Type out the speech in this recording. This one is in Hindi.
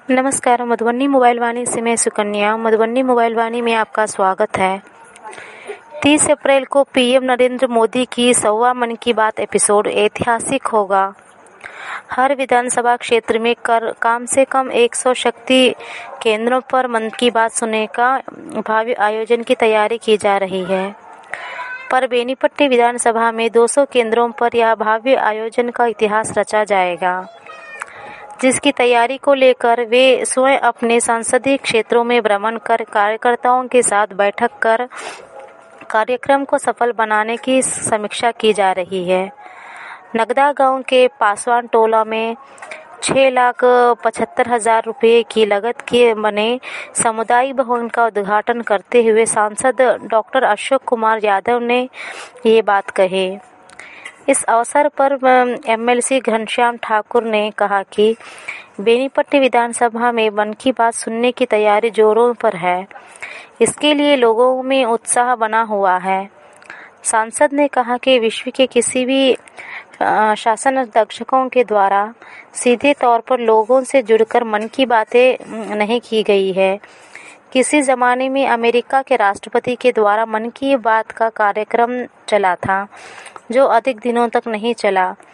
नमस्कार, मधुबनी मोबाइल वाणी से मैं सुकन्या। मधुबनी मोबाइल वाणी में आपका स्वागत है। 30 अप्रैल को पीएम नरेंद्र मोदी की 100वां मन की बात एपिसोड ऐतिहासिक होगा। हर विधानसभा क्षेत्र में कम से कम 100 शक्ति केंद्रों पर मन की बात सुनने का भव्य आयोजन की तैयारी की जा रही है। पर बेनीपट्टी विधानसभा में 200 केंद्रों पर यह भव्य आयोजन का इतिहास रचा जाएगा, जिसकी तैयारी को लेकर वे स्वयं अपने संसदीय क्षेत्रों में भ्रमण कर कार्यकर्ताओं के साथ बैठक कर कार्यक्रम को सफल बनाने की समीक्षा की जा रही है। नगदा गांव के पासवान टोला में 6,75,000 रुपये की लागत के बने सामुदायिक भवन का उद्घाटन करते हुए सांसद डॉक्टर अशोक कुमार यादव ने ये बात कही। इस अवसर पर एमएलसी घनश्याम ठाकुर ने कहा कि बेनीपट्टी विधानसभा में मन की बात सुनने की तैयारी जोरों पर है। इसके लिए लोगों में उत्साह बना हुआ है। सांसद ने कहा कि विश्व के किसी भी शासन दक्षकों के द्वारा सीधे तौर पर लोगों से जुड़कर मन की बातें नहीं की गई है। किसी ज़माने में अमेरिका के राष्ट्रपति के द्वारा मन की बात का कार्यक्रम चला था, जो अधिक दिनों तक नहीं चला।